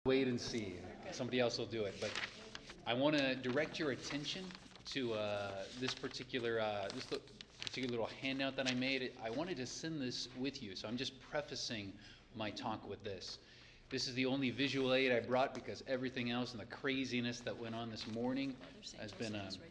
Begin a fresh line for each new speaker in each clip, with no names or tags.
Wait and see. Somebody else will do it. But I want to direct your attention to this particular little handout that I made. I wanted to send this with you, so I'm just prefacing my talk with this. This is the only visual aid I brought because everything else and the craziness that went on this morning has been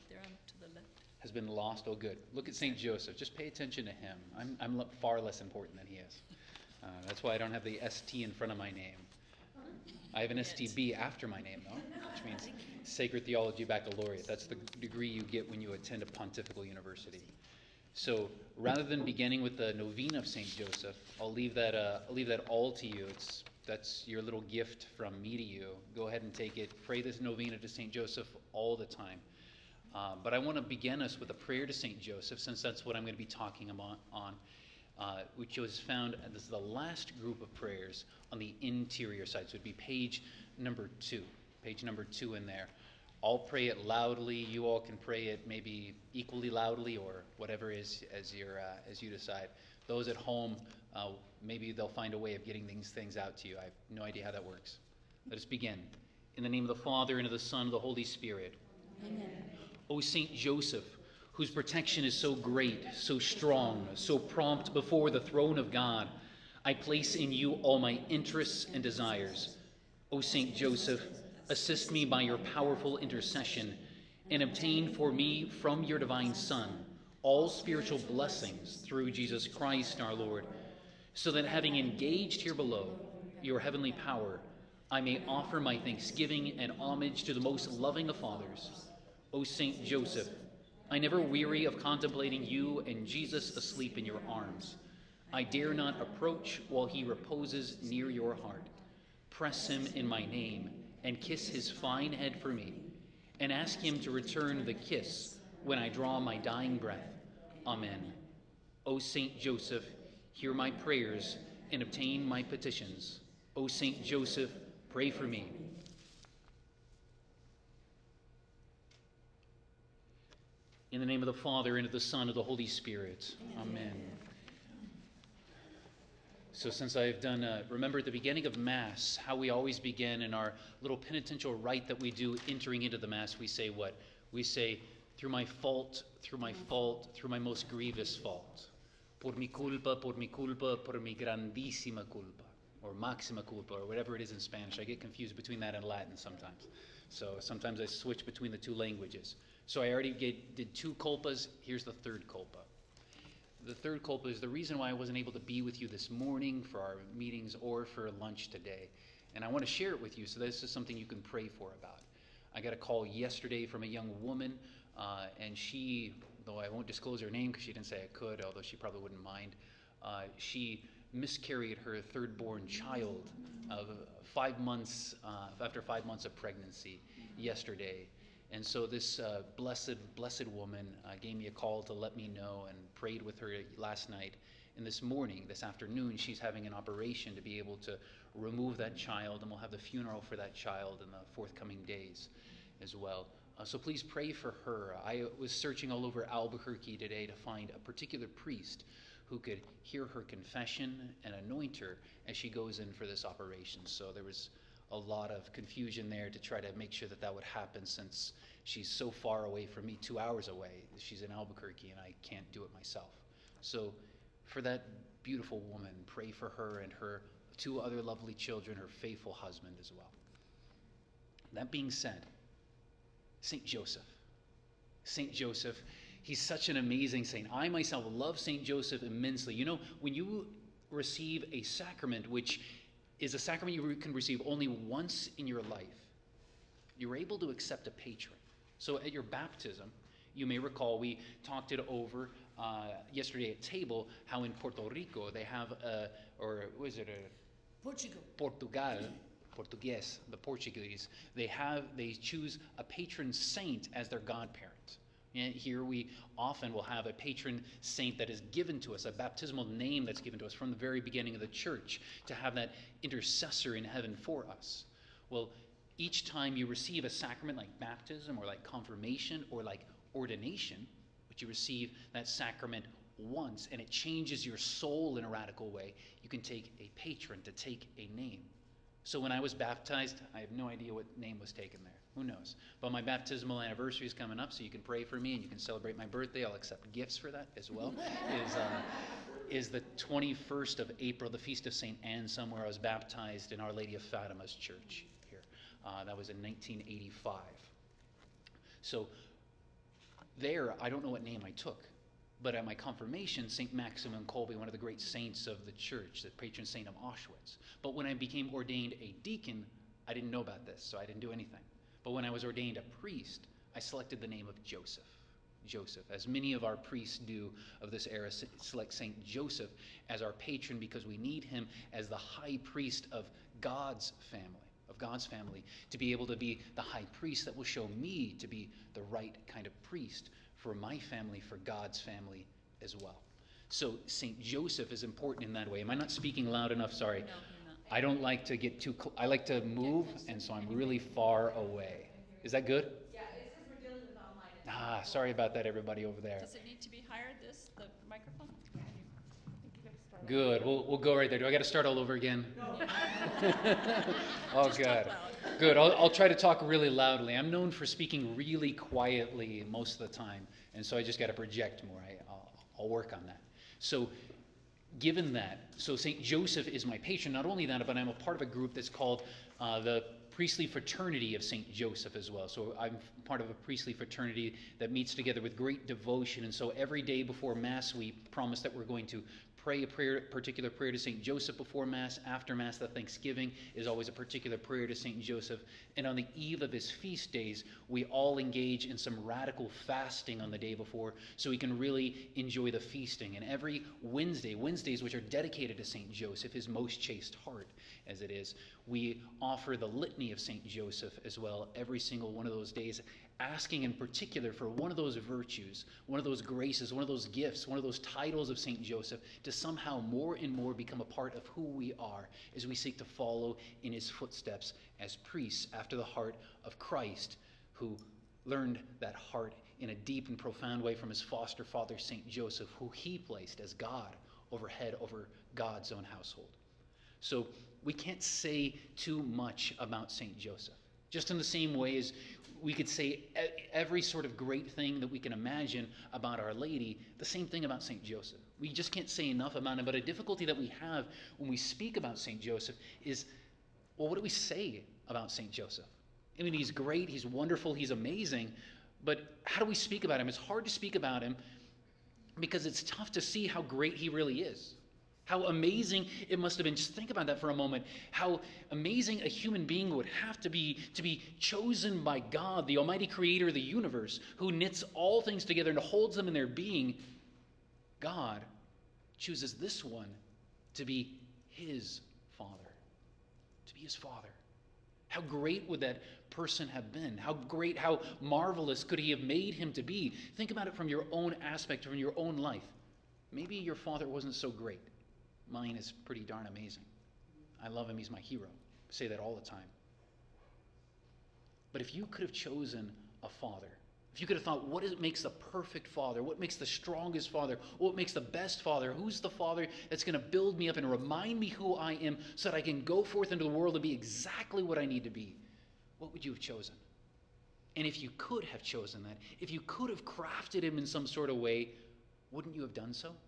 has been lost. Oh, good. Look at St. Joseph. Just pay attention to him. I'm far less important than he is. That's why I don't have the ST in front of my name. I have an STB after my name, though, which means Sacred Theology Baccalaureate. That's the degree you get when you attend a pontifical university. So rather than beginning with the novena of St. Joseph, I'll leave that all to you. That's your little gift from me to you. Go ahead and take it. Pray this novena to St. Joseph all the time. But I want to begin us with a prayer to St. Joseph, since that's what I'm going to be talking on, which was found, this is the last group of prayers on the interior side. So it'd be page number 2 in there. I'll pray it loudly. You all can pray it maybe equally loudly or whatever is as you decide. Those at home, maybe they'll find a way of getting these things out to you. I have no idea how that works. Let us begin. In the name of the Father, and of the Son, and of the Holy Spirit.
Amen.
O Saint Joseph, whose protection is so great, so strong, so prompt before the throne of God, I place in you all my interests and desires. O Saint Joseph, assist me by your powerful intercession, and obtain for me from your divine Son all spiritual blessings through Jesus Christ our Lord, so that having engaged here below your heavenly power, I may offer my thanksgiving and homage to the most loving of fathers. O Saint Joseph, I never weary of contemplating you and Jesus asleep in your arms. I dare not approach while he reposes near your heart. Press him in my name and kiss his fine head for me, and ask him to return the kiss when I draw my dying breath. Amen. O Saint Joseph, hear my prayers and obtain my petitions. O Saint Joseph, pray for me. In the name of the Father, and of the Son, and of the Holy Spirit. Amen. So since I've done, remember at the beginning of Mass, how we always begin in our little penitential rite that we do entering into the Mass, we say what? We say, through my fault, through my fault, through my most grievous fault. Por mi culpa, por mi culpa, por mi grandísima culpa. Or maxima culpa, or whatever it is in Spanish. I get confused between that and Latin sometimes. So sometimes I switch between the two languages. So I already did 2 culpas. Here's the 3rd culpa. The 3rd culpa is the reason why I wasn't able to be with you this morning for our meetings or for lunch today. And I want to share it with you, so this is something you can pray for about. I got a call yesterday from a young woman, and she, though I won't disclose her name because she didn't say I could, although she probably wouldn't mind, she miscarried her 3rd-born child of 5 months, after 5 months of pregnancy yesterday. And so this blessed woman gave me a call to let me know, and prayed with her last night. And this afternoon, she's having an operation to be able to remove that child, and we'll have the funeral for that child in the forthcoming days as well. So please pray for her. I was searching all over Albuquerque today to find a particular priest who could hear her confession and anoint her as she goes in for this operation. So there was a lot of confusion there to try to make sure that would happen, since she's so far away from me, 2 hours away. She's in Albuquerque, and I can't do it myself. So for that beautiful woman, pray for her and her 2 other lovely children, her faithful husband as well. That being said, St. Joseph. St. Joseph, he's such an amazing saint. I myself love St. Joseph immensely. You know, when you receive a sacrament, which is a sacrament you can receive only once in your life, you're able to accept a patron. So at your baptism, you may recall we talked it over yesterday at table, how in Puerto Rico they have Portuguese, the Portuguese, they choose a patron saint as their godparent. And here we often will have a patron saint that is given to us, a baptismal name that's given to us from the very beginning of the church, to have that intercessor in heaven for us. Well, each time you receive a sacrament like baptism or like confirmation or like ordination, which you receive that sacrament once and it changes your soul in a radical way, you can take a patron to take a name. So when I was baptized, I have no idea what name was taken there. Who knows? But my baptismal anniversary is coming up, so you can pray for me and you can celebrate my birthday. I'll accept gifts for that as well. Is the 21st of April, the Feast of St. Anne, somewhere I was baptized in Our Lady of Fatima's church here. That was in 1985. So there, I don't know what name I took. But at my confirmation, St. Maximum Kolbe, one of the great saints of the church, the patron saint of Auschwitz. But when I became ordained a deacon, I didn't know about this, so I didn't do anything. But when I was ordained a priest, I selected the name of Joseph. Joseph, as many of our priests do of this era, select St. Joseph as our patron because we need him as the high priest of God's family, to be able to be the high priest that will show me to be the right kind of priest for my family, for God's family as well. So St. Joseph is important in that way. Am I not speaking loud enough? Sorry.
No, you're not.
I don't like to get too I like to move, and so I'm really far away. Is that good?
Yeah, it says we're dealing with online.
Sorry about that, everybody over there.
Does it need to be higher, the microphone?
Good. We'll go right there. Do I got to start all over again?
No.
Oh,
Just
good.
talk loud.
Good. I'll try to talk really loudly. I'm known for speaking really quietly most of the time, and so I just got to project more. I'll work on that. So, given that, so St. Joseph is my patron. Not only that, but I'm a part of a group that's called the Priestly Fraternity of St. Joseph as well. So I'm part of a priestly fraternity that meets together with great devotion. And so every day before Mass, we promise that we're going to pray a particular prayer to St. Joseph before Mass. After Mass, the Thanksgiving is always a particular prayer to St. Joseph. And on the eve of his feast days, we all engage in some radical fasting on the day before so we can really enjoy the feasting. And every Wednesdays which are dedicated to St. Joseph, his most chaste heart as it is, we offer the litany of St. Joseph as well every single one of those days, asking in particular for one of those virtues, one of those graces, one of those gifts, one of those titles of St. Joseph to somehow more and more become a part of who we are as we seek to follow in his footsteps as priests after the heart of Christ, who learned that heart in a deep and profound way from his foster father, St. Joseph, who he placed as God overhead over God's own household. So we can't say too much about St. Joseph. Just in the same way as we could say every sort of great thing that we can imagine about Our Lady, the same thing about St. Joseph. We just can't say enough about him. But a difficulty that we have when we speak about St. Joseph is, well, what do we say about St. Joseph? I mean, he's great, he's wonderful, he's amazing, but how do we speak about him? It's hard to speak about him because it's tough to see how great he really is. How amazing it must have been. Just think about that for a moment. How amazing a human being would have to be chosen by God, the almighty creator of the universe, who knits all things together and holds them in their being. God chooses this one to be his father. To be his father. How great would that person have been? How great, how marvelous could he have made him to be? Think about it from your own aspect, from your own life. Maybe your father wasn't so great. Mine is pretty darn amazing. I love him. He's my hero. I say that all the time. But if you could have chosen a father, if you could have thought, what makes the perfect father? What makes the strongest father? What makes the best father? Who's the father that's going to build me up and remind me who I am so that I can go forth into the world and be exactly what I need to be? What would you have chosen? And if you could have chosen that, if you could have crafted him in some sort of way, wouldn't you have done so?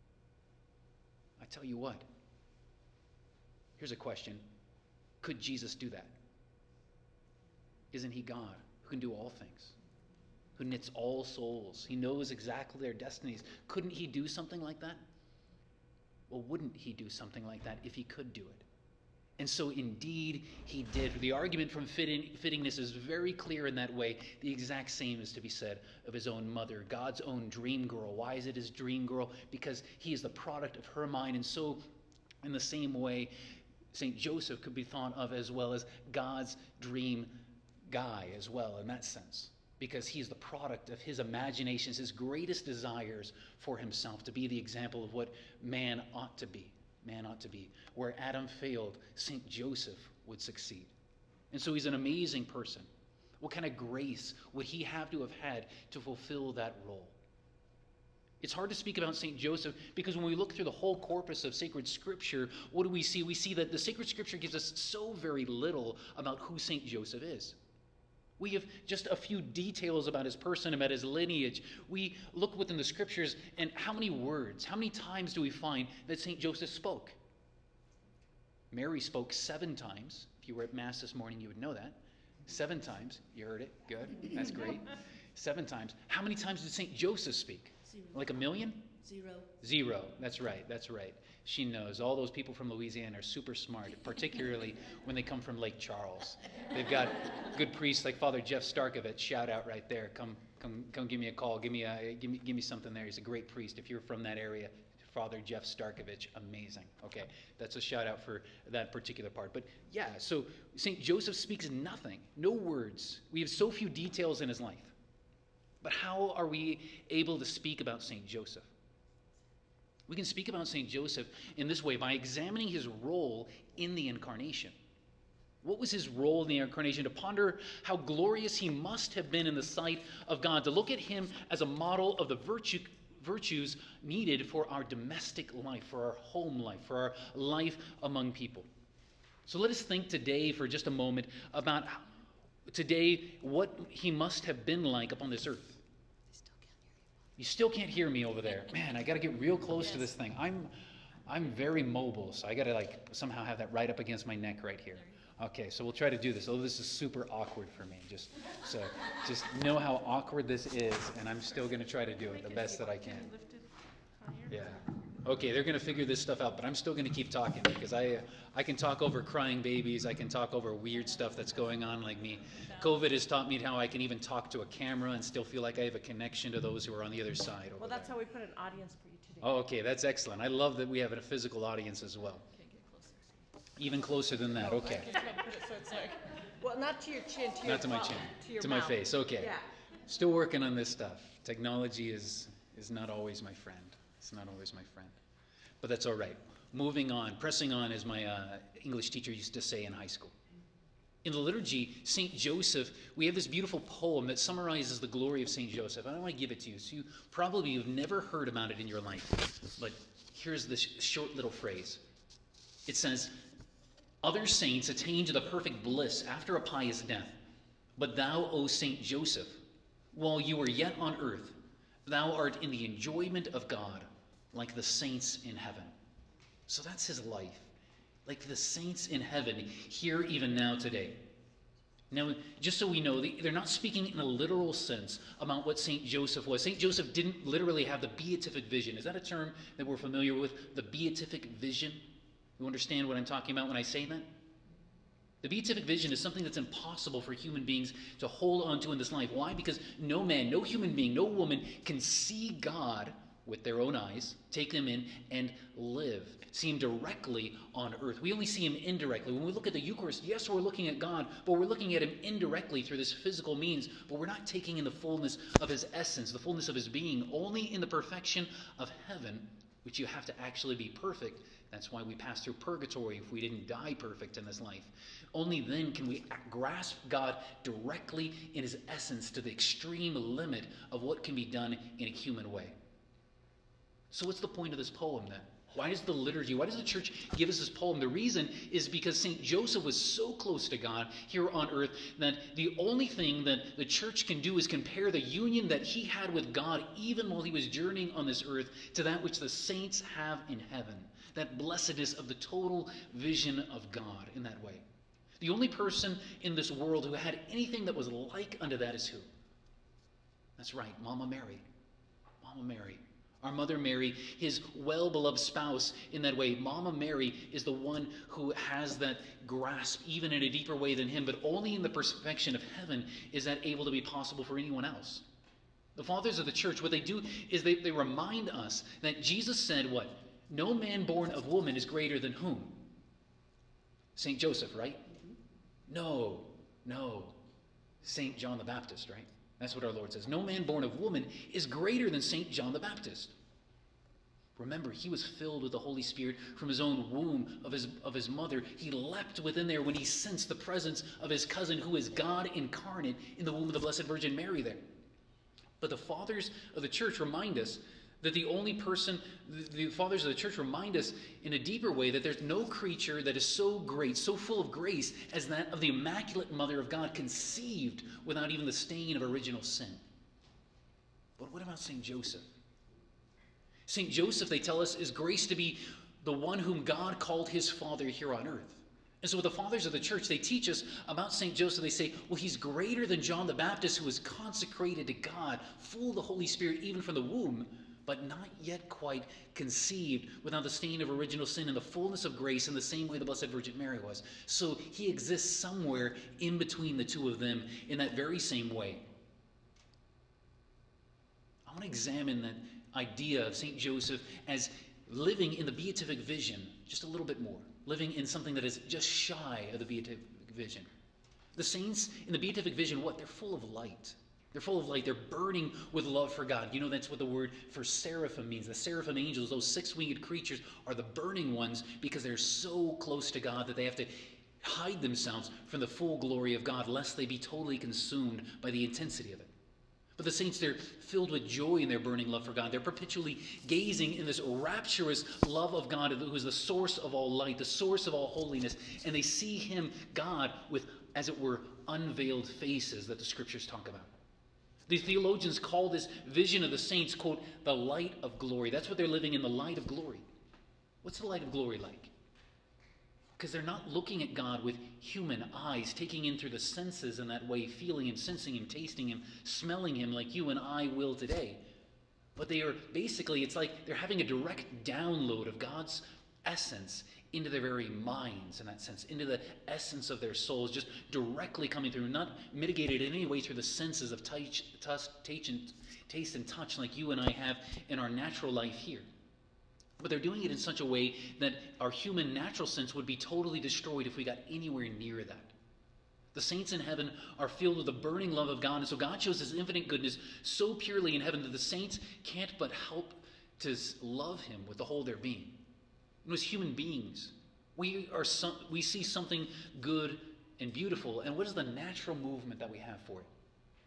I tell you what, here's a question. Could Jesus do that? Isn't he God who can do all things, who knits all souls? He knows exactly their destinies. Couldn't he do something like that? Well, wouldn't he do something like that if he could do it? And so indeed he did. The argument from fittingness is very clear in that way. The exact same is to be said of his own mother, God's own dream girl. Why is it his dream girl? Because he is the product of her mind. And so in the same way, St. Joseph could be thought of as well as God's dream guy as well in that sense. Because he is the product of his imaginations, his greatest desires for himself, to be the example of what man ought to be. Man ought to be. Where Adam failed, St. Joseph would succeed. And so he's an amazing person. What kind of grace would he have to have had to fulfill that role? It's hard to speak about St. Joseph because when we look through the whole corpus of sacred scripture, what do we see? We see that the sacred scripture gives us so very little about who St. Joseph is. We have just a few details about his person, about his lineage. We look within the scriptures, and how many words, how many times do we find that St. Joseph spoke? Mary spoke 7 times. If you were at Mass this morning, you would know that. 7 times. You heard it. Good. That's great. 7 times. How many times did St. Joseph speak?
0.
Like 1 million?
0.
0. That's right. That's right. She knows. All those people from Louisiana are super smart, particularly when they come from Lake Charles. They've got good priests like Father Jeff Starkovich. Shout out right there. Come give me a call. Give me something there. He's a great priest. If you're from that area, Father Jeff Starkovich, amazing. Okay, that's a shout out for that particular part. But yeah, so St. Joseph speaks nothing, no words. We have so few details in his life. But how are we able to speak about St. Joseph? We can speak about St. Joseph in this way by examining his role in the Incarnation. What was his role in the Incarnation? To ponder how glorious he must have been in the sight of God, to look at him as a model of the virtues needed for our domestic life, for our home life, for our life among people. So let us think today for just a moment about what he must have been like upon this earth. You still can't hear me over there. Man, I got to get real close to this thing. I'm very mobile, so I got to somehow have that right up against my neck right here. Okay, so we'll try to do this. Oh, this is super awkward for me. Just know how awkward this is, and I'm still going to try to do it the best that I can. Yeah. Okay, they're going to figure this stuff out, but I'm still going to keep talking because I can talk over crying babies. I can talk over weird stuff that's going on like me. COVID has taught me how I can even talk to a camera and still feel like I have a connection to those who are on the other side.
Well, that's how we put an audience for you today.
Oh, okay, that's excellent. I love that we have a physical audience as well.
Okay, get closer.
Even closer than that, okay.
Well, not to your chin, to your
Not to my
mouth,
chin,
to your
to my
mouth.
face, okay.
Yeah.
Still working on this stuff. Technology is not always my friend. It's not always my friend. But that's all right. Moving on, pressing on, as my English teacher used to say in high school. In the liturgy, St. Joseph, we have this beautiful poem that summarizes the glory of St. Joseph. I want to give it to you. So you probably have never heard about it in your life. But here's this short little phrase. It says, "Other saints attain to the perfect bliss after a pious death. But thou, O St. Joseph, while you were yet on earth, thou art in the enjoyment of God, like the saints in heaven." So that's his life. Like the saints in heaven, here even now today. Now, just so we know, they're not speaking in a literal sense about what St. Joseph was. St. Joseph didn't literally have the beatific vision. Is that a term that we're familiar with? The beatific vision? You understand what I'm talking about when I say that? The beatific vision is something that's impossible for human beings to hold on to in this life. Why? Because no man, no human being, no woman can see God with their own eyes, take them in, and live. See him directly on earth. We only see him indirectly. When we look at the Eucharist, yes, we're looking at God, but we're looking at him indirectly through this physical means, but we're not taking in the fullness of his essence, the fullness of his being, only in the perfection of heaven, which you have to actually be perfect. That's why we pass through purgatory if we didn't die perfect in this life. Only then can we grasp God directly in his essence to the extreme limit of what can be done in a human way. So what's the point of this poem then? Why does the liturgy, why does the church give us this poem? The reason is because St. Joseph was so close to God here on earth that the only thing that the church can do is compare the union that he had with God even while he was journeying on this earth to that which the saints have in heaven. That blessedness of the total vision of God in that way. The only person in this world who had anything that was like unto that is who? That's right, Mama Mary. Mama Mary. Our Mother Mary, his well-beloved spouse in that way. Mama Mary is the one who has that grasp even in a deeper way than him, but only in the perfection of heaven is that able to be possible for anyone else. The fathers of the church, what they do is they remind us that Jesus said what? No man born of woman is greater than whom? St. Joseph, right? No. St. John the Baptist, right? That's what our Lord says. No man born of woman is greater than St. John the Baptist. Remember, he was filled with the Holy Spirit from his own womb of his mother. He leapt within there when he sensed the presence of his cousin, who is God incarnate in the womb of the Blessed Virgin Mary there. But the fathers of the church remind us That the only person, the fathers of the church remind us in a deeper way that there's no creature that is so great, so full of grace as that of the Immaculate Mother of God, conceived without even the stain of original sin. But what about St. Joseph? St. Joseph, they tell us, is graced to be the one whom God called his father here on earth. And so the fathers of the church, they teach us about St. Joseph. They say, well, he's greater than John the Baptist, who was consecrated to God, full of the Holy Spirit even from the womb, but not yet quite conceived without the stain of original sin and the fullness of grace in the same way the Blessed Virgin Mary was. So he exists somewhere in between the two of them in that very same way. I want to examine that idea of St. Joseph as living in the beatific vision just a little bit more, living in something that is just shy of the beatific vision. The saints in the beatific vision, what? They're full of light. They're full of light. They're burning with love for God. You know, that's what the word for seraphim means. The seraphim angels, those six-winged creatures, are the burning ones because they're so close to God that they have to hide themselves from the full glory of God lest they be totally consumed by the intensity of it. But the saints, they're filled with joy in their burning love for God. They're perpetually gazing in this rapturous love of God, who is the source of all light, the source of all holiness. And they see him, God, with, as it were, unveiled faces that the scriptures talk about. The theologians call this vision of the saints, quote, the light of glory. That's what they're living in, the light of glory. What's the light of glory like? Because they're not looking at God with human eyes, taking in through the senses in that way, feeling him, sensing him, tasting him, smelling him like you and I will today. But they are basically, it's like they're having a direct download of God's essence into their very minds, in that sense, into the essence of their souls, just directly coming through, not mitigated in any way through the senses of taste and touch like you and I have in our natural life here. But they're doing it in such a way that our human natural sense would be totally destroyed if we got anywhere near that. The saints in heaven are filled with the burning love of God, and so God shows his infinite goodness so purely in heaven that the saints can't but help to love him with the whole of their being. And as human beings, we see something good and beautiful, and what is the natural movement that we have for it?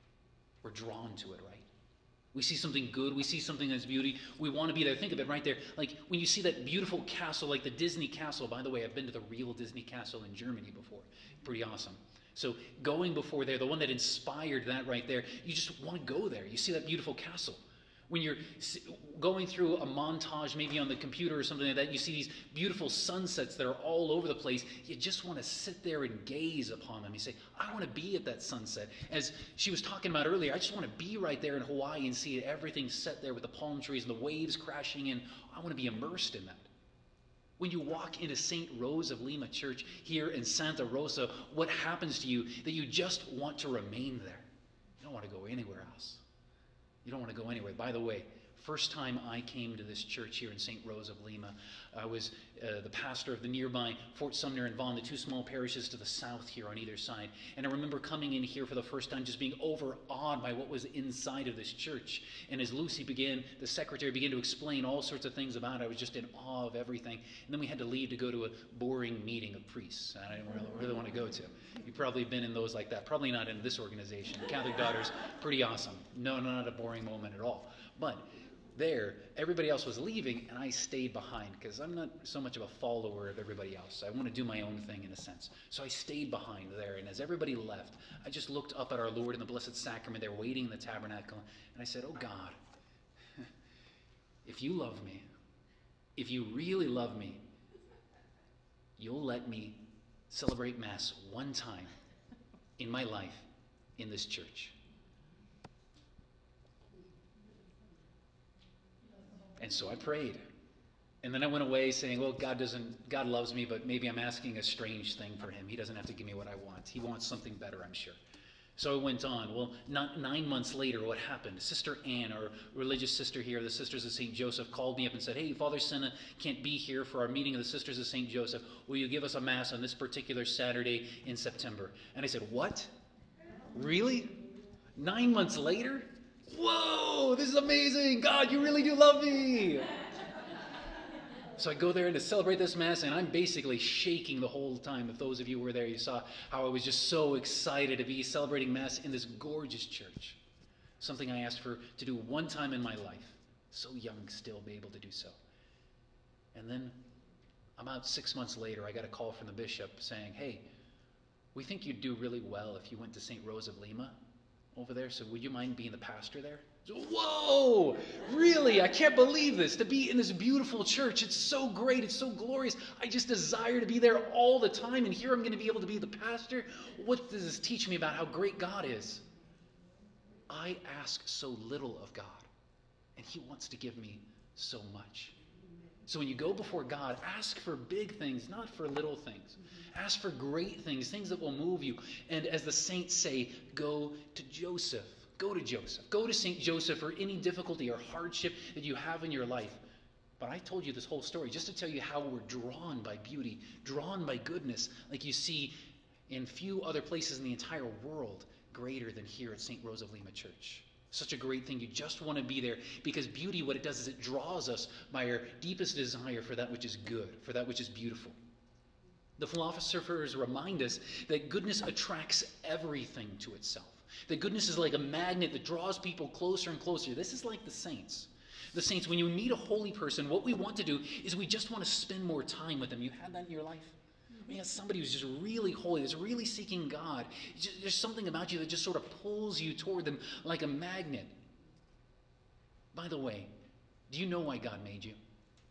We're drawn to it, right? We see something good, we see something that's beauty, we want to be there. Think of it right there. Like when you see that beautiful castle, like the Disney castle. By the way, I've been to the real Disney castle in Germany before. Pretty awesome. So going before there, the one that inspired that right there, you just want to go there. You see that beautiful castle. When you're going through a montage, maybe on the computer or something like that, you see these beautiful sunsets that are all over the place. You just want to sit there and gaze upon them. You say, I want to be at that sunset. As she was talking about earlier, I just want to be right there in Hawaii and see everything set there with the palm trees and the waves crashing in. I want to be immersed in that. When you walk into St. Rose of Lima Church here in Santa Rosa, what happens to you? That you just want to remain there. You don't want to go anywhere else. You don't want to go anywhere. By the way, first time I came to this church here in St. Rose of Lima, I was the pastor of the nearby Fort Sumner and Vaughn, the two small parishes to the south here on either side. And I remember coming in here for the first time just being overawed by what was inside of this church. And as Lucy the secretary, began to explain all sorts of things about it, I was just in awe of everything. And then we had to leave to go to a boring meeting of priests that I didn't really want to go to. You've probably been in those like that. Probably not in this organization. Catholic Daughters, pretty awesome. No, not a boring moment at all. But there, everybody else was leaving, and I stayed behind because I'm not so much of a follower of everybody else. I want to do my own thing in a sense. So I stayed behind there, and as everybody left, I just looked up at our Lord in the Blessed Sacrament there waiting in the tabernacle, and I said, oh God, if you love me, if you really love me, you'll let me celebrate Mass one time in my life in this church. And so I prayed. And then I went away saying, well, God loves me, but maybe I'm asking a strange thing for him. He doesn't have to give me what I want. He wants something better, I'm sure. So it went on. Well, not 9 months later, what happened? Sister Ann, our religious sister here, the Sisters of St. Joseph, called me up and said, hey, Father Senna can't be here for our meeting of the Sisters of St. Joseph. Will you give us a Mass on this particular Saturday in September? And I said, what? Really? 9 months later? Whoa, this is amazing. God, you really do love me. So I go there to celebrate this Mass, and I'm basically shaking the whole time. If those of you who were there, you saw how I was just so excited to be celebrating Mass in this gorgeous church. Something I asked for to do one time in my life. So young still, be able to do so. And then about 6 months later, I got a call from the bishop saying, hey, we think you'd do really well if you went to St. Rose of Lima over there, so would you mind being the pastor there? So, whoa! Really? I can't believe this. To be in this beautiful church. It's so great. It's so glorious. I just desire to be there all the time, and here I'm going to be able to be the pastor. What does this teach me about how great God is? I ask so little of God, and He wants to give me so much. So when you go before God, ask for big things, not for little things. Ask for great things, things that will move you. And as the saints say, go to Joseph. Go to Joseph. Go to St. Joseph for any difficulty or hardship that you have in your life. But I told you this whole story just to tell you how we're drawn by beauty, drawn by goodness, like you see in few other places in the entire world greater than here at St. Rose of Lima Church. Such a great thing. You just want to be there because beauty, what it does is it draws us by our deepest desire for that which is good, for that which is beautiful. The philosophers remind us that goodness attracts everything to itself. That goodness is like a magnet that draws people closer and closer. This is like the saints. The saints, when you meet a holy person, what we want to do is we just want to spend more time with them. You had that in your life? I mean, somebody who's just really holy, that's really seeking God. There's something about you that just sort of pulls you toward them like a magnet. By the way, do you know why God made you?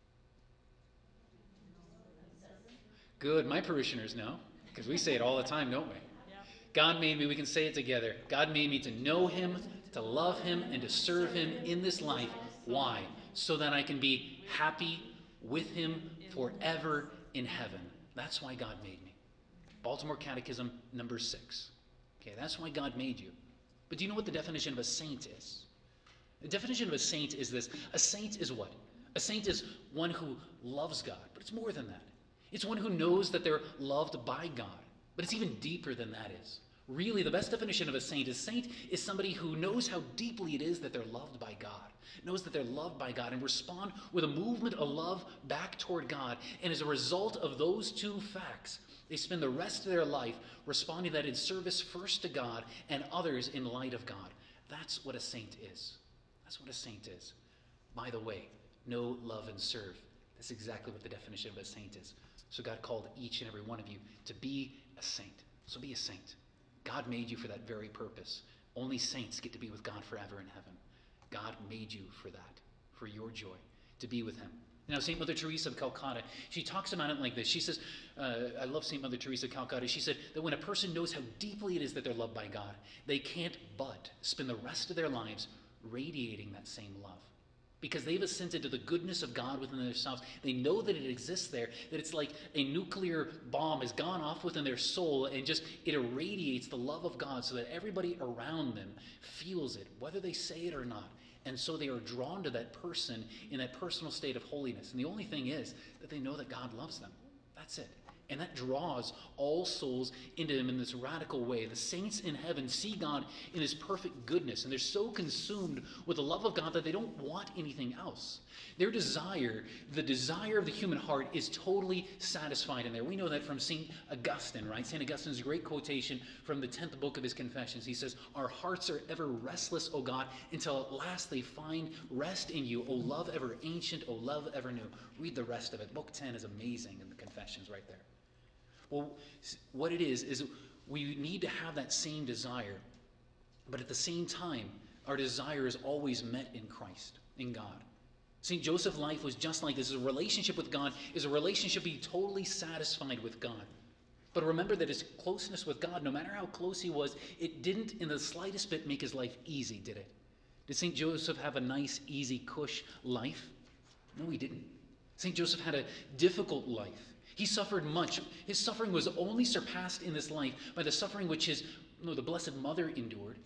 Good. My parishioners know, because we say it all the time, don't we?
Yeah.
God made me. We can say it together. God made me to know Him, to love Him, and to serve Him in this life. Why? So that I can be happy with Him forever in heaven. That's why God made me. Baltimore Catechism, number 6. Okay, that's why God made you. But do you know what the definition of a saint is? The definition of a saint is this. A saint is what? A saint is one who loves God, but it's more than that. It's one who knows that they're loved by God, but it's even deeper than that is. Really, the best definition of a saint is somebody who knows how deeply it is that they're loved by God, knows that they're loved by God, and respond with a movement of love back toward God. And as a result of those two facts, they spend the rest of their life responding that in service first to God and others in light of God. That's what a saint is. That's what a saint is. By the way, know, love, and serve. That's exactly what the definition of a saint is. So God called each and every one of you to be a saint. So be a saint. God made you for that very purpose. Only saints get to be with God forever in heaven. God made you for that, for your joy, to be with Him. Now, St. Mother Teresa of Calcutta, she talks about it like this. She says, I love St. Mother Teresa of Calcutta. She said that when a person knows how deeply it is that they're loved by God, they can't but spend the rest of their lives radiating that same love. Because they've assented to the goodness of God within themselves. They know that it exists there, that it's like a nuclear bomb has gone off within their soul and just it irradiates the love of God so that everybody around them feels it, whether they say it or not. And so they are drawn to that person in that personal state of holiness. And the only thing is that they know that God loves them. That's it. And that draws all souls into Him in this radical way. The saints in heaven see God in His perfect goodness, and they're so consumed with the love of God that they don't want anything else. Their desire, the desire of the human heart, is totally satisfied in there. We know that from St. Augustine, right? St. Augustine's great quotation from the 10th book of his Confessions. He says, "Our hearts are ever restless, O God, until at last they find rest in you, O love ever ancient, O love ever new." Read the rest of it. Book 10 is amazing in the Confessions right there. Well, what it is we need to have that same desire, but at the same time, our desire is always met in Christ, in God. St. Joseph's life was just like this. His relationship with God is a relationship being totally satisfied with God. But remember that his closeness with God, no matter how close he was, it didn't in the slightest bit make his life easy, did it? Did St. Joseph have a nice, easy, cush life? No, he didn't. St. Joseph had a difficult life. He suffered much. His suffering was only surpassed in this life by the suffering which the Blessed Mother endured,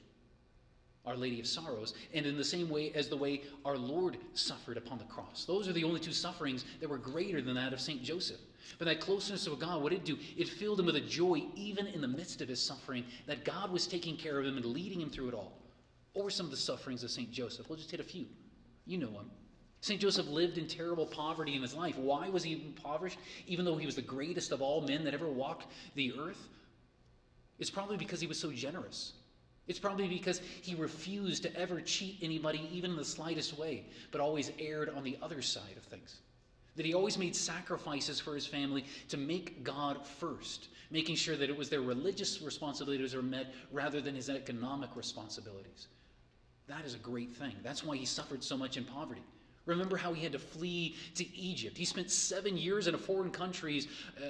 Our Lady of Sorrows, and in the same way as the way our Lord suffered upon the cross. Those are the only two sufferings that were greater than that of St. Joseph. But that closeness with God, what did it do? It filled him with a joy even in the midst of his suffering, that God was taking care of him and leading him through it all. What were some of the sufferings of St. Joseph? We'll just hit a few. You know them. St. Joseph lived in terrible poverty in his life. Why was he impoverished, even though he was the greatest of all men that ever walked the earth? It's probably because he was so generous. It's probably because he refused to ever cheat anybody, even in the slightest way, but always erred on the other side of things. That he always made sacrifices for his family to make God first, making sure that it was their religious responsibilities were met rather than his economic responsibilities. That is a great thing. That's why he suffered so much in poverty. Remember how he had to flee to Egypt. He spent 7 years in a foreign country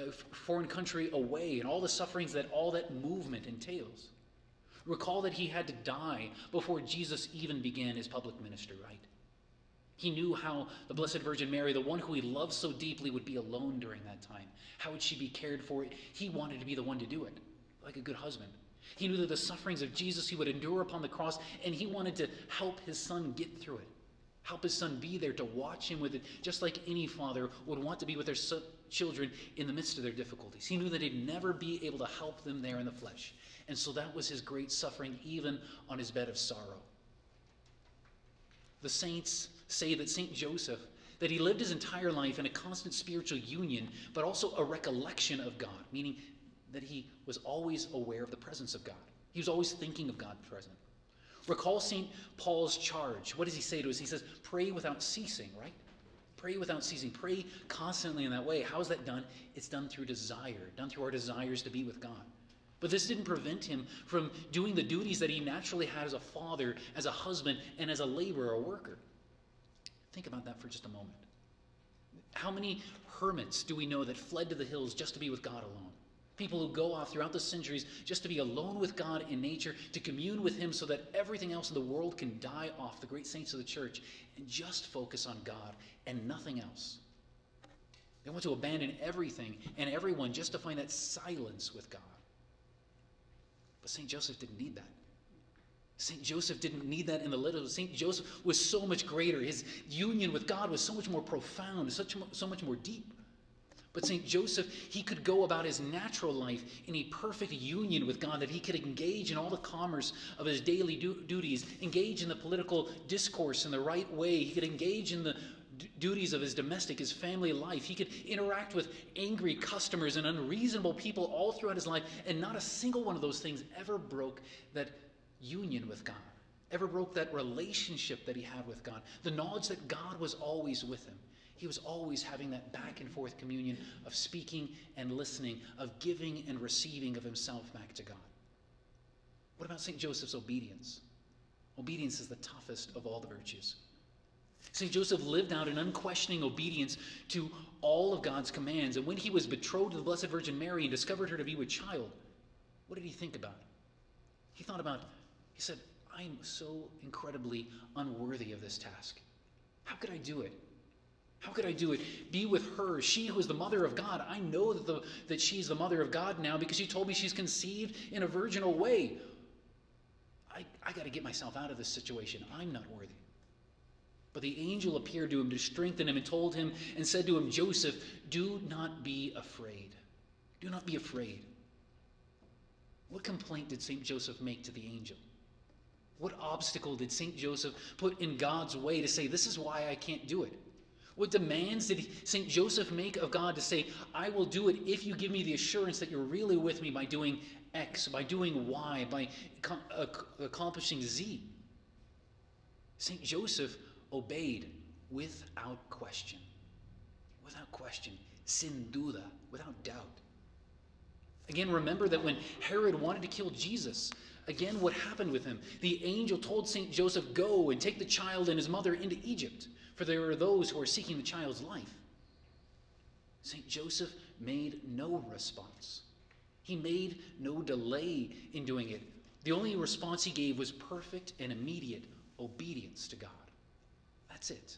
away, and all the sufferings that all that movement entails. Recall that he had to die before Jesus even began his public ministry, right? He knew how the Blessed Virgin Mary, the one who he loved so deeply, would be alone during that time. How would she be cared for? He wanted to be the one to do it, like a good husband. He knew that the sufferings of Jesus he would endure upon the cross, and he wanted to help his son get through it. Help his son be there to watch him with it, just like any father would want to be with their children in the midst of their difficulties. He knew that he'd never be able to help them there in the flesh. And so that was his great suffering, even on his bed of sorrow. The saints say that St. Joseph, that he lived his entire life in a constant spiritual union, but also a recollection of God, meaning that he was always aware of the presence of God. He was always thinking of God present. Recall St. Paul's charge. What does he say to us? He says, pray without ceasing, right? Pray without ceasing. Pray constantly in that way. How is that done? It's done through desire, done through our desires to be with God. But this didn't prevent him from doing the duties that he naturally had as a father, as a husband, and as a laborer, a worker. Think about that for just a moment. How many hermits do we know that fled to the hills just to be with God alone? People who go off throughout the centuries just to be alone with God in nature, to commune with him so that everything else in the world can die off, the great saints of the church, and just focus on God and nothing else. They want to abandon everything and everyone just to find that silence with God. But St. Joseph didn't need that. St. Joseph didn't need that in the little. St. Joseph was so much greater. His union with God was so much more profound, so much more deep. But St. Joseph, he could go about his natural life in a perfect union with God, that he could engage in all the commerce of his daily duties, engage in the political discourse in the right way. He could engage in the duties of his domestic, his family life. He could interact with angry customers and unreasonable people all throughout his life, and not a single one of those things ever broke that union with God, ever broke that relationship that he had with God, the knowledge that God was always with him. He was always having that back and forth communion of speaking and listening, of giving and receiving of himself back to God. What about St. Joseph's obedience? Obedience is the toughest of all the virtues. St. Joseph lived out an unquestioning obedience to all of God's commands. And when he was betrothed to the Blessed Virgin Mary and discovered her to be with child, what did he think about? He said, I'm so incredibly unworthy of this task. How could I do it? How could I do it? Be with her, she who is the mother of God. I know that she's the mother of God now because she told me she's conceived in a virginal way. I got to get myself out of this situation. I'm not worthy. But the angel appeared to him to strengthen him and told him and said to him, Joseph, do not be afraid. Do not be afraid. What complaint did St. Joseph make to the angel? What obstacle did St. Joseph put in God's way to say, this is why I can't do it? What demands did St. Joseph make of God to say, I will do it if you give me the assurance that you're really with me by doing X, by doing Y, by accomplishing Z? St. Joseph obeyed without question. Without question. Sin duda. Without doubt. Again, remember that when Herod wanted to kill Jesus, again, what happened with him? The angel told St. Joseph, go and take the child and his mother into Egypt, for there are those who are seeking the child's life. St. Joseph made no response. He made no delay in doing it. The only response he gave was perfect and immediate obedience to God. That's it.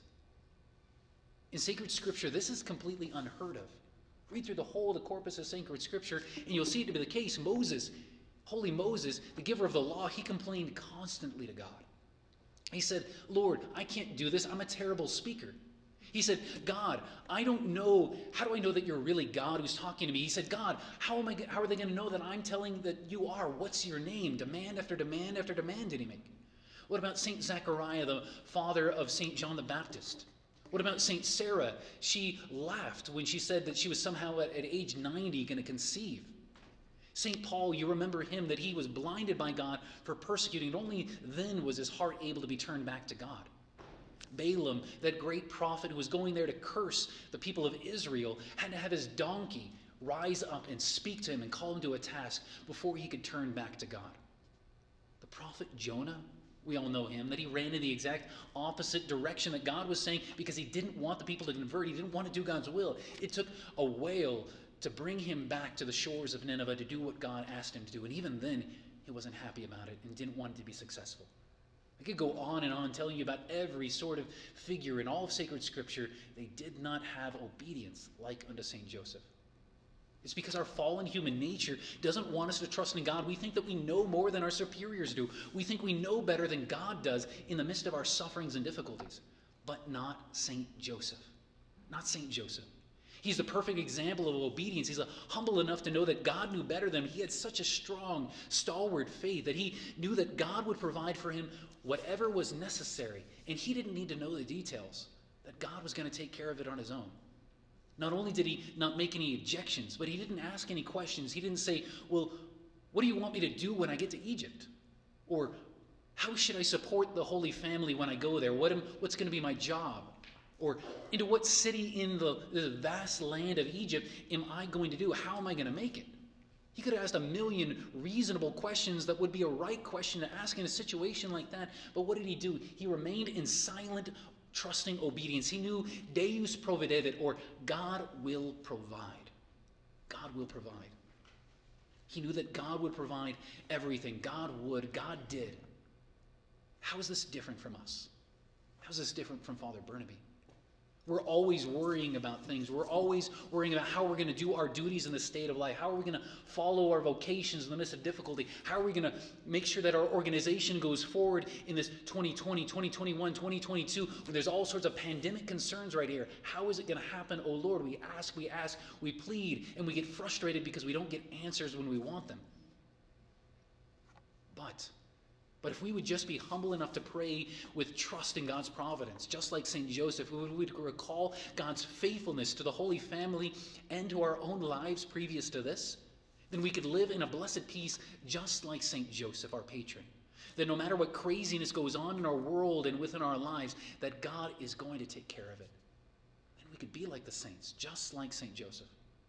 In sacred scripture, this is completely unheard of. Read through the whole of the corpus of sacred scripture, and you'll see it to be the case. Moses, holy Moses, the giver of the law, he complained constantly to God. He said, Lord, I can't do this. I'm a terrible speaker. He said, God, I don't know. How do I know that you're really God who's talking to me? He said, God, how are they going to know that I'm telling that you are? What's your name? Demand after demand after demand did he make? What about St. Zechariah, the father of St. John the Baptist? What about St. Sarah? She laughed when she said that she was somehow at age 90 going to conceive. St. Paul, you remember him, that he was blinded by God for persecuting. Only then was his heart able to be turned back to God. Balaam, that great prophet who was going there to curse the people of Israel, had to have his donkey rise up and speak to him and call him to a task before he could turn back to God. The prophet Jonah, we all know him, that he ran in the exact opposite direction that God was saying because he didn't want the people to convert. He didn't want to do God's will. It took a whale to bring him back to the shores of Nineveh to do what God asked him to do. And even then, he wasn't happy about it and didn't want it to be successful. I could go on and on telling you about every sort of figure in all of sacred scripture. They did not have obedience like unto St. Joseph. It's because our fallen human nature doesn't want us to trust in God. We think that we know more than our superiors do. We think we know better than God does in the midst of our sufferings and difficulties. But not St. Joseph. Not St. Joseph. He's the perfect example of obedience. He's humble enough to know that God knew better than him. He had such a strong, stalwart faith that he knew that God would provide for him whatever was necessary. And he didn't need to know the details, that God was going to take care of it on his own. Not only did he not make any objections, but he didn't ask any questions. He didn't say, well, what do you want me to do when I get to Egypt? Or how should I support the Holy Family when I go there? What's going to be my job? Or into what city in the vast land of Egypt am I going to do? How am I going to make it? He could have asked a million reasonable questions that would be a right question to ask in a situation like that. But what did he do? He remained in silent, trusting obedience. He knew Deus providevit, or God will provide. God will provide. He knew that God would provide everything. God did. How is this different from us? How is this different from Father Burnaby? We're always worrying about things. We're always worrying about how we're going to do our duties in the state of life. How are we going to follow our vocations in the midst of difficulty? How are we going to make sure that our organization goes forward in this 2020, 2021, 2022, when there's all sorts of pandemic concerns right here? How is it going to happen? Oh Lord, we ask, we plead, and we get frustrated because we don't get answers when we want them. But if we would just be humble enough to pray with trust in God's providence, just like St. Joseph, we would recall God's faithfulness to the Holy Family and to our own lives previous to this, then we could live in a blessed peace just like St. Joseph, our patron. That no matter what craziness goes on in our world and within our lives, that God is going to take care of it. And we could be like the saints, just like St. Joseph.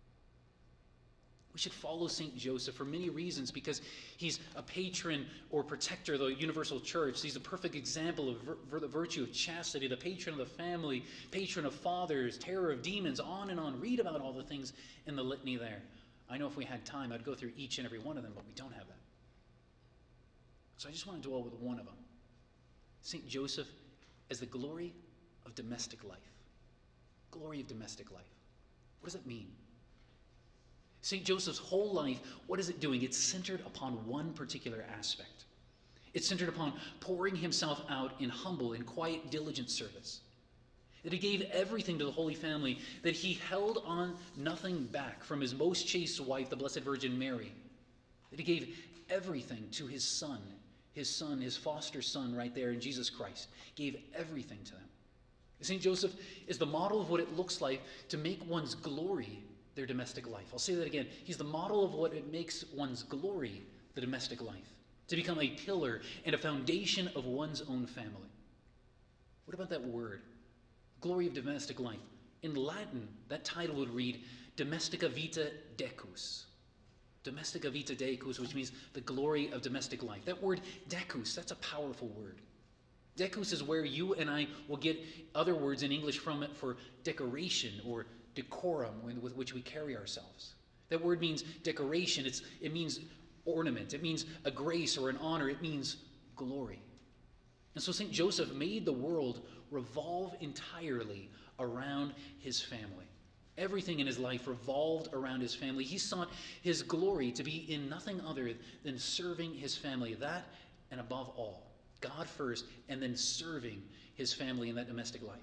We should follow St. Joseph for many reasons, because he's a patron or protector of the universal church. He's a perfect example of the virtue of chastity, the patron of the family, patron of fathers, terror of demons, on and on. Read about all the things in the litany there. I know if we had time, I'd go through each and every one of them, but we don't have that. So I just want to dwell with one of them. St. Joseph as the glory of domestic life. Glory of domestic life. What does that mean? St. Joseph's whole life, what is it doing? It's centered upon one particular aspect. It's centered upon pouring himself out in humble and quiet, diligent service. That he gave everything to the Holy Family, that he held on nothing back from his most chaste wife, the Blessed Virgin Mary. That he gave everything to his son, his foster son right there in Jesus Christ. Gave everything to them. St. Joseph is the model of what it looks like to make one's glory their domestic life. I'll say that again. He's the model of what it makes one's glory, the domestic life. To become a pillar and a foundation of one's own family. What about that word? Glory of domestic life. In Latin, that title would read Domestica Vita Decus. Domestica Vita Decus, which means the glory of domestic life. That word decus, that's a powerful word. Decus is where you and I will get other words in English from it for decoration or decorum with which we carry ourselves. That word means decoration. It means ornament. It means a grace or an honor. It means glory. And so St. Joseph made the world revolve entirely around his family. Everything in his life revolved around his family. He sought his glory to be in nothing other than serving his family. That, and above all, God first, and then serving his family in that domestic life.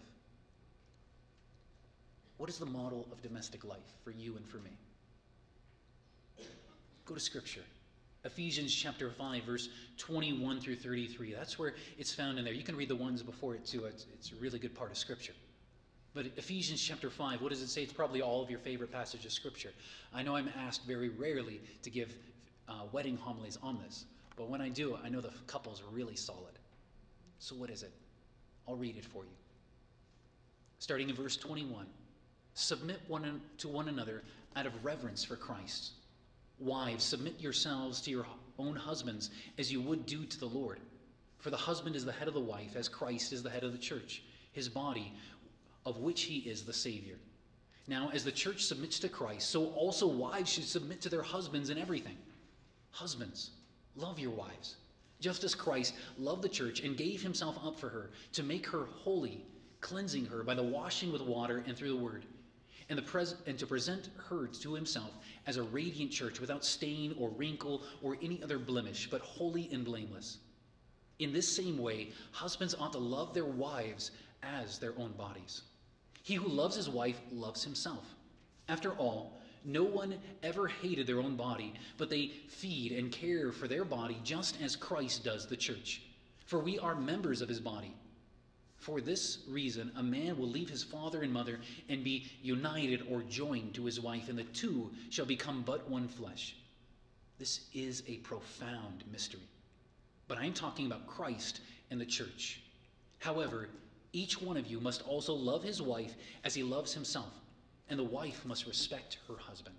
What is the model of domestic life for you and for me? Go to Scripture. Ephesians chapter 5, verse 21 through 33. That's where it's found in there. You can read the ones before it too. It's a really good part of Scripture. But Ephesians chapter 5, what does it say? It's probably all of your favorite passages of Scripture. I know I'm asked very rarely to give wedding homilies on this, but when I do, I know the couple's really solid. So what is it? I'll read it for you. Starting in verse 21. Submit to one another out of reverence for Christ. Wives, submit yourselves to your own husbands as you would do to the Lord. For the husband is the head of the wife, as Christ is the head of the church, his body, of which he is the Savior. Now, as the church submits to Christ, so also wives should submit to their husbands in everything. Husbands, love your wives, just as Christ loved the church and gave himself up for her to make her holy, cleansing her by the washing with water and through the word, and to present her to himself as a radiant church without stain or wrinkle or any other blemish, but holy and blameless. In this same way, husbands ought to love their wives as their own bodies. He who loves his wife loves himself. After all, no one ever hated their own body, but they feed and care for their body just as Christ does the church. For we are members of his body. For this reason, a man will leave his father and mother and be united or joined to his wife, and the two shall become but one flesh. This is a profound mystery. But I am talking about Christ and the church. However, each one of you must also love his wife as he loves himself, and the wife must respect her husband.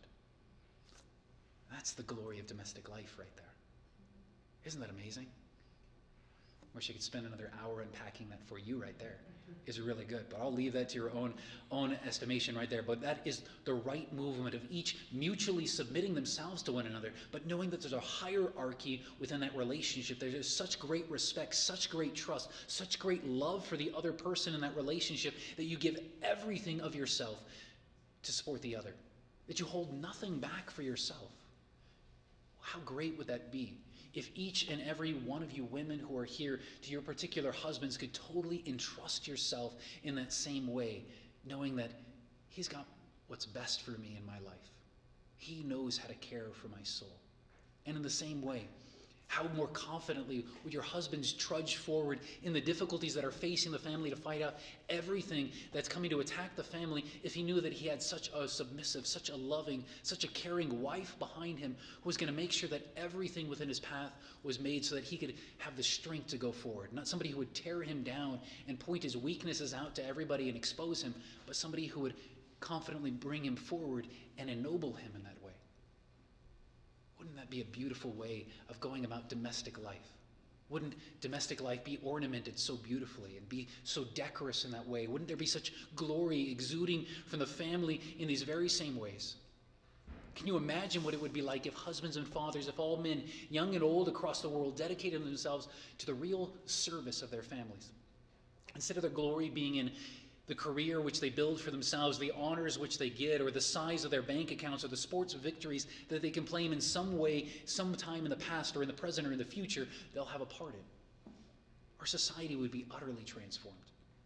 That's the glory of domestic life right there. Isn't that amazing? Wish I could spend another hour unpacking that for you right there. Is really good, but I'll leave that to your own estimation right there. But that is the right movement of each mutually submitting themselves to one another, but knowing that there's a hierarchy within that relationship. There's such great respect, such great trust, such great love for the other person in that relationship that you give everything of yourself to support the other, that you hold nothing back for yourself. How great would that be if each and every one of you women who are here to your particular husbands could totally entrust yourself in that same way, knowing that he's got what's best for me in my life. He knows how to care for my soul. And in the same way, how more confidently would your husbands trudge forward in the difficulties that are facing the family to fight out everything that's coming to attack the family if he knew that he had such a submissive, such a loving, such a caring wife behind him who was going to make sure that everything within his path was made so that he could have the strength to go forward. Not somebody who would tear him down and point his weaknesses out to everybody and expose him, but somebody who would confidently bring him forward and ennoble him in that way. Wouldn't that be a beautiful way of going about domestic life? Wouldn't domestic life be ornamented so beautifully and be so decorous in that way? Wouldn't there be such glory exuding from the family in these very same ways? Can you imagine what it would be like if husbands and fathers, if all men, young and old across the world, dedicated themselves to the real service of their families? Instead of their glory being in the career which they build for themselves, the honors which they get, or the size of their bank accounts, or the sports victories that they can claim in some way, sometime in the past, or in the present, or in the future, they'll have a part in. Our society would be utterly transformed.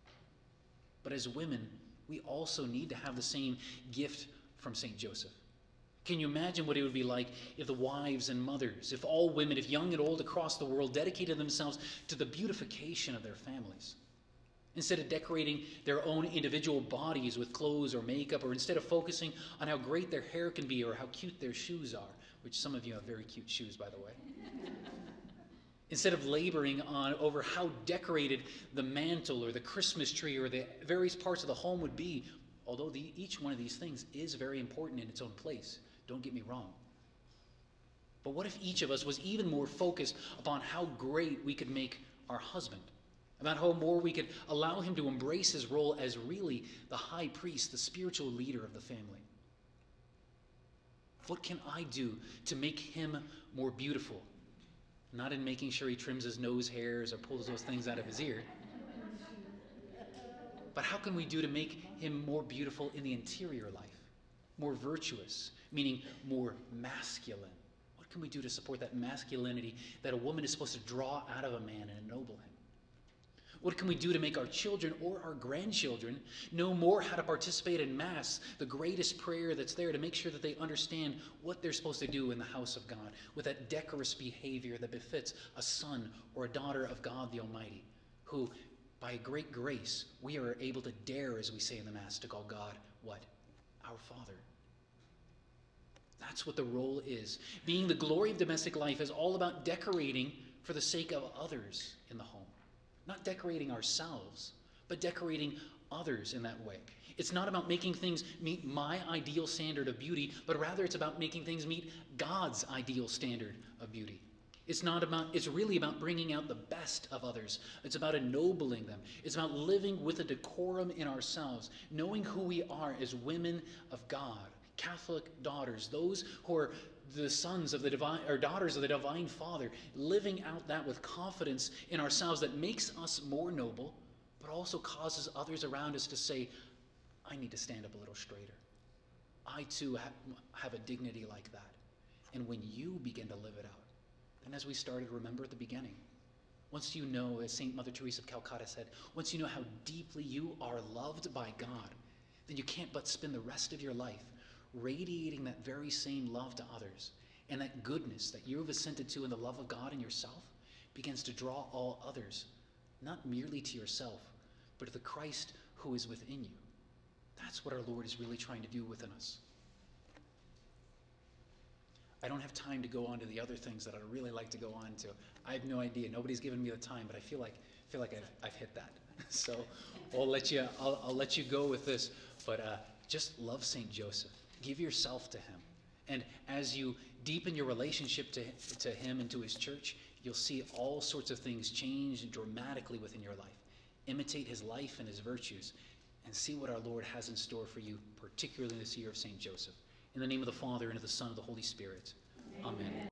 But as women, we also need to have the same gift from St. Joseph. Can you imagine what it would be like if the wives and mothers, if all women, if young and old across the world, dedicated themselves to the beautification of their families? Instead of decorating their own individual bodies with clothes or makeup, or instead of focusing on how great their hair can be or how cute their shoes are, which some of you have very cute shoes, by the way. Instead of laboring over how decorated the mantle or the Christmas tree or the various parts of the home would be, although each one of these things is very important in its own place, don't get me wrong. But what if each of us was even more focused upon how great we could make our husband? About how more we could allow him to embrace his role as really the high priest, the spiritual leader of the family. What can I do to make him more beautiful? Not in making sure he trims his nose hairs or pulls those things out of his ear. But how can we do to make him more beautiful in the interior life? More virtuous, meaning more masculine. What can we do to support that masculinity that a woman is supposed to draw out of a man and ennoble him? What can we do to make our children or our grandchildren know more how to participate in Mass, the greatest prayer that's there, to make sure that they understand what they're supposed to do in the house of God with that decorous behavior that befits a son or a daughter of God the Almighty, who, by great grace, we are able to dare, as we say in the Mass, to call God what? Our Father. That's what the role is. Being the glory of domestic life is all about decorating for the sake of others in the home. Not decorating ourselves, but decorating others in that way. It's not about making things meet my ideal standard of beauty, but rather it's about making things meet God's ideal standard of beauty. It's really about bringing out the best of others. It's about ennobling them. It's about living with a decorum in ourselves, knowing who we are as women of God, Catholic daughters, those who are the sons of the divine, or daughters of the divine Father, living out that with confidence in ourselves that makes us more noble, but also causes others around us to say, I need to stand up a little straighter. I too have a dignity like that. And when you begin to live it out, and as we started, remember at the beginning, once you know, as St. Mother Teresa of Calcutta said, once you know how deeply you are loved by God, then you can't but spend the rest of your life radiating that very same love to others. And that goodness that you have assented to in the love of God in yourself begins to draw all others, not merely to yourself, but to the Christ who is within you. That's what our Lord is really trying to do within us. I don't have time to go on to the other things that I'd really like to go on to. I have no idea. Nobody's given me the time, but I feel like I've hit that. So I'll let you go with this. But just love St. Joseph. Give yourself to him. And as you deepen your relationship to him and to his church, you'll see all sorts of things change dramatically within your life. Imitate his life and his virtues, and see what our Lord has in store for you, particularly this year of St. Joseph. In the name of the Father, and of the Son, and of the Holy Spirit. Amen.